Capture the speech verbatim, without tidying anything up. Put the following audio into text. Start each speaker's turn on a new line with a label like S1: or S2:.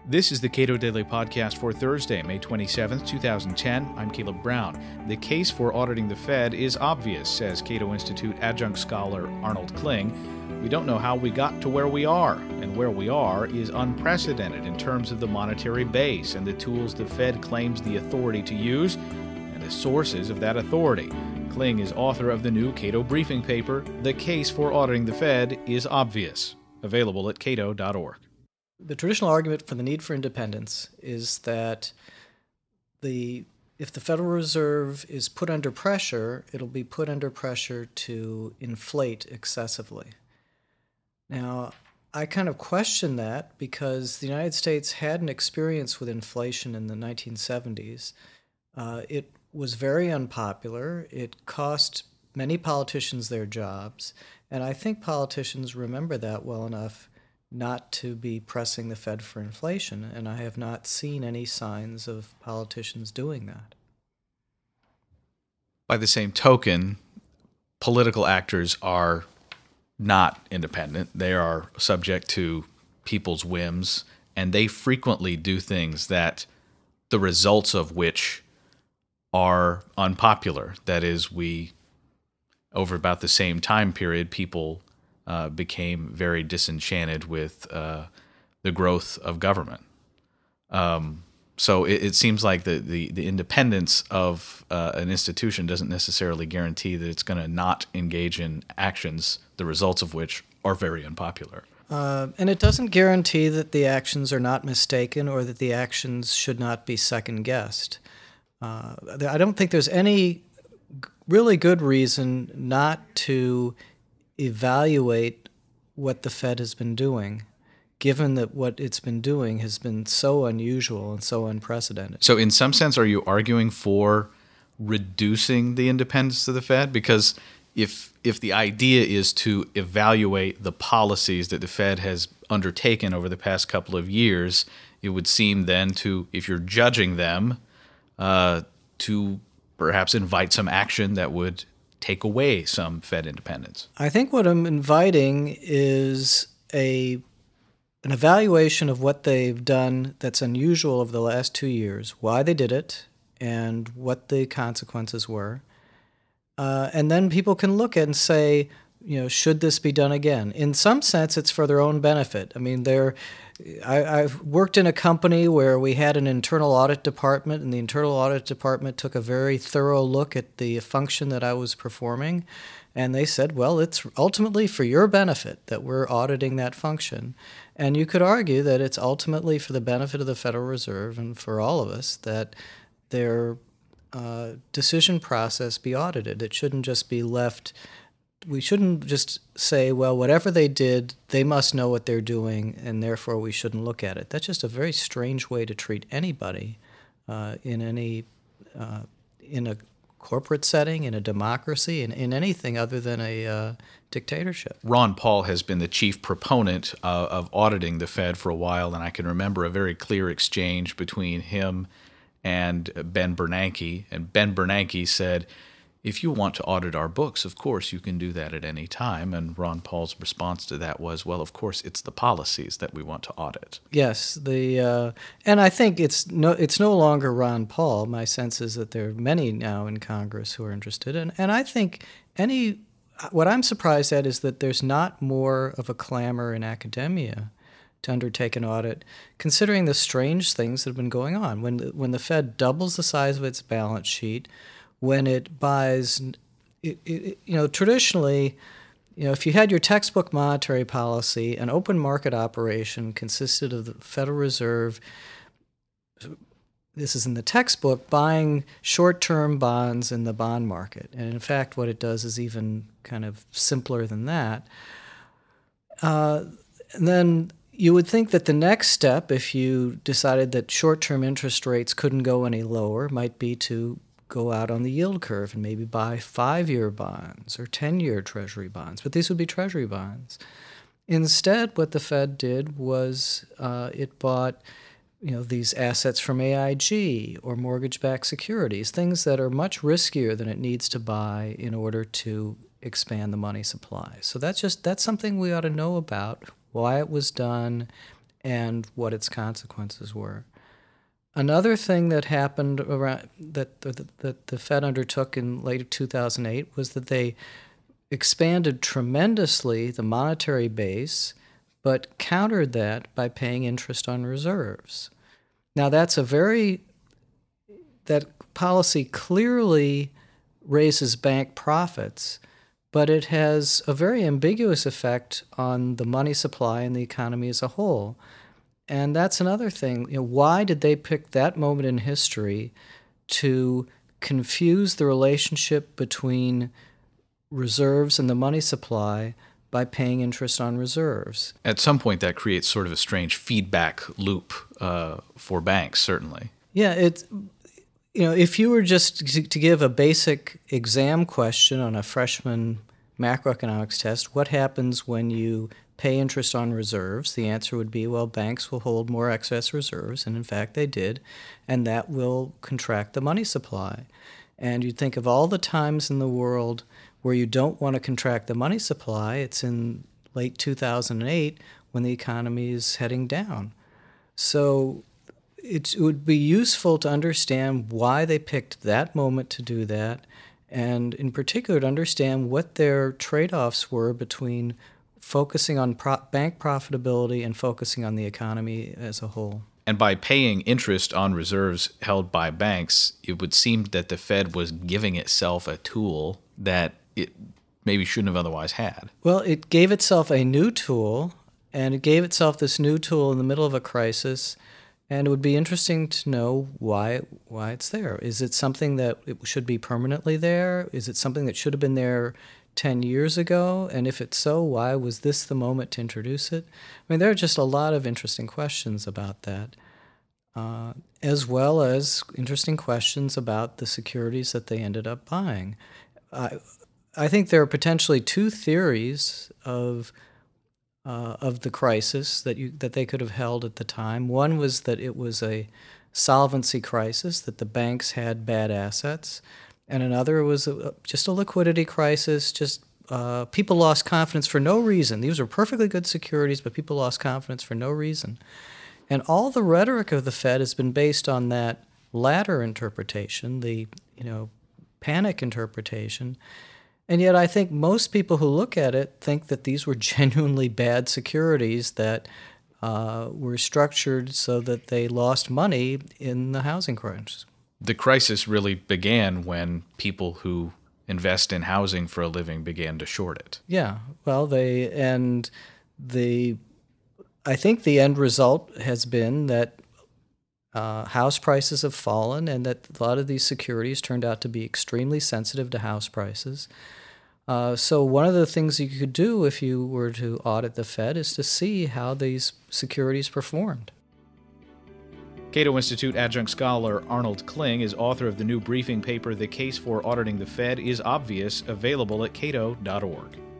S1: This is the Cato Daily Podcast for Thursday, May twenty-seventh, twenty ten. I'm Caleb Brown. The case for auditing the Fed is obvious, says Cato Institute adjunct scholar Arnold Kling. We don't know how we got to where we are, and where we are is unprecedented in terms of the monetary base and the tools the Fed claims the authority to use, and the sources of that authority. Kling is author of the new Cato briefing paper, The Case for Auditing the Fed is Obvious, available at cato dot org.
S2: The traditional argument for the need for independence is that the if the Federal Reserve is put under pressure, it'll be put under pressure to inflate excessively. Now, I kind of question that because the United States had an experience with inflation in the nineteen seventies. Uh, it was very unpopular. It cost many politicians their jobs, and I think politicians remember that well enough not to be pressing the Fed for inflation, and I have not seen any signs of politicians doing that.
S1: By the same token, political actors are not independent. They are subject to people's whims, and they frequently do things that the results of which are unpopular. That is, we, over about the same time period, people Uh, became very disenchanted with uh, the growth of government. Um, so it, it seems like the, the, the independence of uh, an institution doesn't necessarily guarantee that it's going to not engage in actions, the results of which are very unpopular.
S2: Uh, and it doesn't guarantee that the actions are not mistaken or that the actions should not be second-guessed. Uh, I don't think there's any really good reason not to evaluate what the Fed has been doing, given that what it's been doing has been so unusual and so unprecedented.
S1: So in some sense, are you arguing for reducing the independence of the Fed? Because if if the idea is to evaluate the policies that the Fed has undertaken over the past couple of years, it would seem then to, if you're judging them, uh, to perhaps invite some action that would take away some Fed independence.
S2: I think what I'm inviting is a an evaluation of what they've done that's unusual over the last two years, why they did it, and what the consequences were. Uh, and then people can look at and say, you know, should this be done again? In some sense, it's for their own benefit. I mean, they're I, I've worked in a company where we had an internal audit department, and the internal audit department took a very thorough look at the function that I was performing, and they said, well, it's ultimately for your benefit that we're auditing that function. And you could argue that it's ultimately for the benefit of the Federal Reserve and for all of us that their uh, decision process be audited. It shouldn't just be left We shouldn't just say, well, whatever they did, they must know what they're doing, and therefore we shouldn't look at it. That's just a very strange way to treat anybody uh, in any uh, in a corporate setting, in a democracy, in, in anything other than a uh, dictatorship.
S1: Ron Paul has been the chief proponent uh, of auditing the Fed for a while, and I can remember a very clear exchange between him and Ben Bernanke. And Ben Bernanke said, if you want to audit our books, of course, you can do that at any time. And Ron Paul's response to that was, well, of course, it's the policies that we want to audit.
S2: Yes, the uh, and I think it's no it's no longer Ron Paul. My sense is that there are many now in Congress who are interested. And, and I think any what I'm surprised at is that there's not more of a clamor in academia to undertake an audit, considering the strange things that have been going on. When the, when the Fed doubles the size of its balance sheet, when it buys, it, it, you know, traditionally, you know, if you had your textbook monetary policy, an open market operation consisted of the Federal Reserve, this is in the textbook, buying short-term bonds in the bond market. And in fact, what it does is even kind of simpler than that. Uh, and then you would think that the next step, if you decided that short-term interest rates couldn't go any lower, might be to go out on the yield curve and maybe buy five-year bonds or ten-year Treasury bonds, but these would be Treasury bonds. Instead, what the Fed did was uh, it bought, you know, these assets from A I G or mortgage-backed securities, things that are much riskier than it needs to buy in order to expand the money supply. So that's just that's something we ought to know about, why it was done, and what its consequences were. Another thing that happened around that the, that the Fed undertook in late two thousand eight was that they expanded tremendously the monetary base, but countered that by paying interest on reserves. Now that's a very, that policy clearly raises bank profits, but it has a very ambiguous effect on the money supply and the economy as a whole. And that's another thing. You know, why did they pick that moment in history to confuse the relationship between reserves and the money supply by paying interest on reserves?
S1: At some point, that creates sort of a strange feedback loop uh, for banks, certainly.
S2: Yeah, it's, you know, if you were just to, to give a basic exam question on a freshman macroeconomics test, what happens when you pay interest on reserves? The answer would be, well, banks will hold more excess reserves, and in fact they did, and that will contract the money supply. And you'd think of all the times in the world where you don't want to contract the money supply, it's in late two thousand eight when the economy is heading down. So it would be useful to understand why they picked that moment to do that, and in particular to understand what their trade-offs were between focusing on pro- bank profitability and focusing on the economy as a whole.
S1: And by paying interest on reserves held by banks, it would seem that the Fed was giving itself a tool that it maybe shouldn't have otherwise had.
S2: Well, it gave itself a new tool, and it gave itself this new tool in the middle of a crisis, and it would be interesting to know why why it's there. Is it something that it should be permanently there? Is it something that should have been there ten years ago? And if it's so, why was this the moment to introduce it? I mean, there are just a lot of interesting questions about that, uh, as well as interesting questions about the securities that they ended up buying. I, I think there are potentially two theories of uh, of the crisis that you that they could have held at the time. One was that it was a solvency crisis, that the banks had bad assets, and another was a, just a liquidity crisis. Just uh, people lost confidence for no reason. These were perfectly good securities, but people lost confidence for no reason. And all the rhetoric of the Fed has been based on that latter interpretation, the you know panic interpretation. And yet I think most people who look at it think that these were genuinely bad securities that uh, were structured so that they lost money in the housing crisis.
S1: The crisis really began when people who invest in housing for a living began to short it.
S2: Yeah, well, they and the I think the end result has been that uh, house prices have fallen, and that a lot of these securities turned out to be extremely sensitive to house prices. Uh, so one of the things you could do if you were to audit the Fed is to see how these securities performed.
S1: Cato Institute adjunct scholar Arnold Kling is author of the new briefing paper, The Case for Auditing the Fed is Obvious, available at cato dot org.